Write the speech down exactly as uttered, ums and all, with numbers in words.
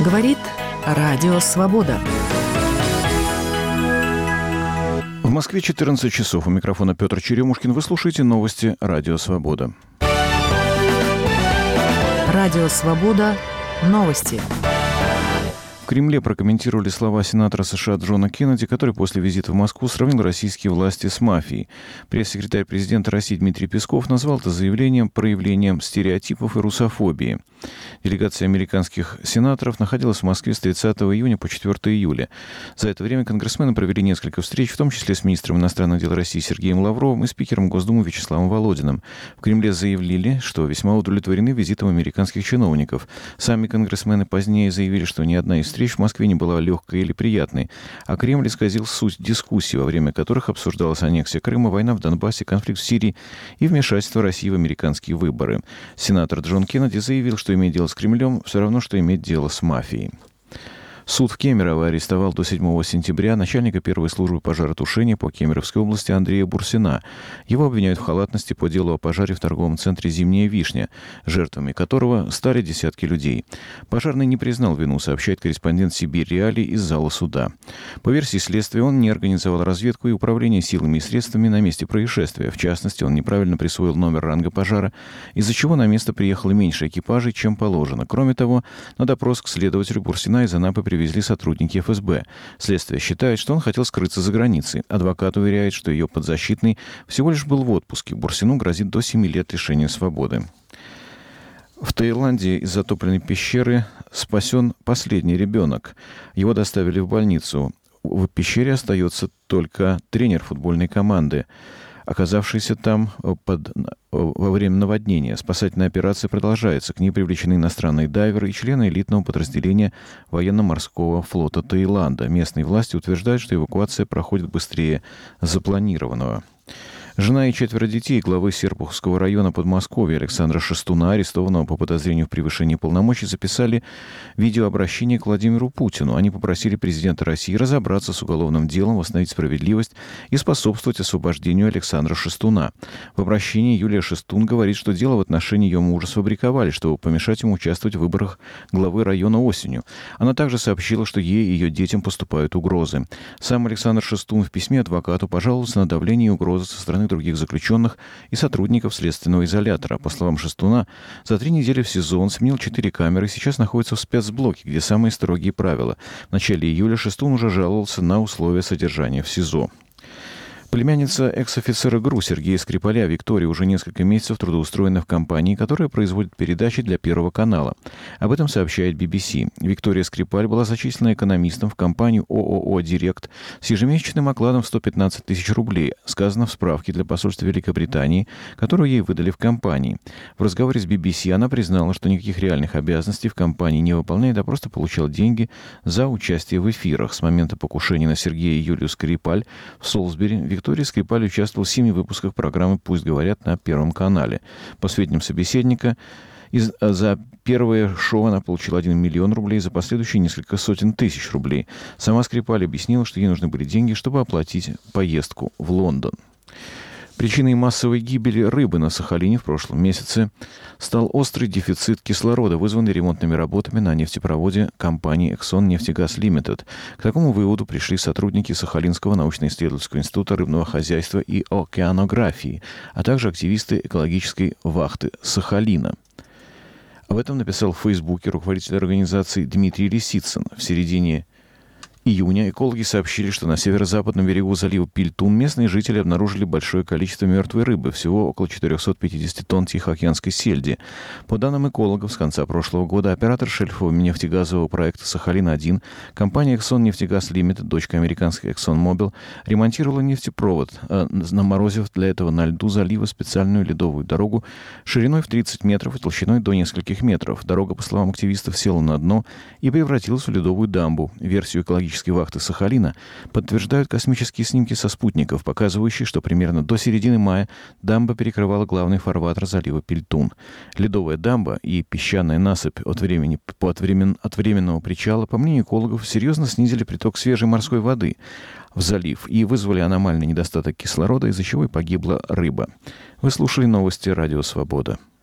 Говорит Радио Свобода. В Москве четырнадцать часов. У микрофона Петр Черемушкин. Вы слушаете новости Радио Свобода. Радио Свобода. Новости. В Кремле прокомментировали слова сенатора США Джона Кеннеди, который после визита в Москву сравнил российские власти с мафией. Пресс-секретарь президента России Дмитрий Песков назвал это заявлением проявлением стереотипов и русофобии. Делегация американских сенаторов находилась в Москве с тридцатого июня по четвёртого июля. За это время конгрессмены провели несколько встреч, в том числе с министром иностранных дел России Сергеем Лавровым и спикером Госдумы Вячеславом Володиным. В Кремле заявили, что весьма удовлетворены визитом американских чиновников. Сами конгрессмены позднее заявили, что ни одна из встреч в Москве не была легкой или приятной, а Кремль исказил суть дискуссий, во время которых обсуждалась аннексия Крыма, война в Донбассе, конфликт в Сирии и вмешательство России в американские выборы. Сенатор Джон Кеннеди заявил, что иметь дело с Кремлем все равно, что иметь дело с мафией. Суд в Кемерово арестовал до седьмого сентября начальника первой службы пожаротушения по Кемеровской области Андрея Бурсина. Его обвиняют в халатности по делу о пожаре в торговом центре «Зимняя вишня», жертвами которого стали десятки людей. Пожарный не признал вину, сообщает корреспондент «Сибирь Реалий» из зала суда. По версии следствия, он не организовал разведку и управление силами и средствами на месте происшествия. В частности, он неправильно присвоил номер ранга пожара, из-за чего на место приехало меньше экипажей, чем положено. Кроме того, на допрос к следователю Бурсина из Анапы привезли сотрудники эф эс бэ. Следствие считает, что он хотел скрыться за границей. Адвокат уверяет, что ее подзащитный всего лишь был в отпуске. Бурсину грозит до семи лет лишения свободы. В Таиланде из затопленной пещеры спасен последний ребенок. Его доставили в больницу. В пещере остается только тренер футбольной команды, оказавшийся там под, во время наводнения. Спасательная операция продолжается. К ней привлечены иностранные дайверы и члены элитного подразделения военно-морского флота Таиланда. Местные власти утверждают, что эвакуация проходит быстрее запланированного. Жена и четверо детей главы Серпуховского района Подмосковья Александра Шестуна, арестованного по подозрению в превышении полномочий, записали видеообращение к Владимиру Путину. Они попросили президента России разобраться с уголовным делом, восстановить справедливость и способствовать освобождению Александра Шестуна. В обращении Юлия Шестун говорит, что дело в отношении ее мужа сфабриковали, чтобы помешать ему участвовать в выборах главы района осенью. Она также сообщила, что ей и ее детям поступают угрозы. Сам Александр Шестун в письме адвокату пожаловался на давление и угрозы со стороны других заключенных и сотрудников следственного изолятора. По словам Шестуна, за три недели в СИЗО он сменил четыре камеры и сейчас находится в спецблоке, где самые строгие правила. В начале июля Шестун уже жаловался на условия содержания в СИЗО. Племянница экс-офицера ГРУ Сергея Скрипаля Виктория уже несколько месяцев трудоустроена в компании, которая производит передачи для Первого канала. Об этом сообщает би би си. Виктория Скрипаль была зачислена экономистом в компанию ООО «Директ» с ежемесячным окладом в сто пятнадцать тысяч рублей, сказано в справке для посольства Великобритании, которую ей выдали в компании. В разговоре с би би си она признала, что никаких реальных обязанностей в компании не выполняет, а просто получала деньги за участие в эфирах. С момента покушения на Сергея и Юлию Скрипаль в Солсбери Виктория Виктория Скрипаль участвовал в семи выпусках программы «Пусть говорят» на Первом канале. По сведениям собеседника, из, за первое шоу она получила один миллион рублей, за последующие несколько сотен тысяч рублей. Сама Скрипаль объяснила, что ей нужны были деньги, чтобы оплатить поездку в Лондон. Причиной массовой гибели рыбы на Сахалине в прошлом месяце стал острый дефицит кислорода, вызванный ремонтными работами на нефтепроводе компании Exxon Нефтегаз Лимитед. К такому выводу пришли сотрудники Сахалинского научно-исследовательского института рыбного хозяйства и океанографии, а также активисты экологической вахты Сахалина. Об этом написал в Фейсбуке руководитель организации Дмитрий Лисицын. В середине июня экологи сообщили, что на северо-западном берегу залива Пильтун местные жители обнаружили большое количество мертвой рыбы, всего около четыреста пятьдесят тонн тихоокеанской сельди. По данным экологов, с конца прошлого года оператор шельфового нефтегазового проекта «Сахалин-один», компания Exxon Нефтегаз Лимитед, дочка американской ExxonMobil, ремонтировала нефтепровод, э, наморозив для этого на льду залива специальную ледовую дорогу шириной в тридцать метров и толщиной до нескольких метров. Дорога, по словам активистов, села на дно и превратилась в ледовую дамбу. Версию экологической вахты Сахалина подтверждают космические снимки со спутников, показывающие, что примерно до середины мая дамба перекрывала главный фарватер залива Пильтун. Ледовая дамба и песчаная насыпь от, времени, от, времен, от временного причала, по мнению экологов, серьезно снизили приток свежей морской воды в залив и вызвали аномальный недостаток кислорода, из-за чего и погибла рыба. Вы слушали новости Радио Свобода.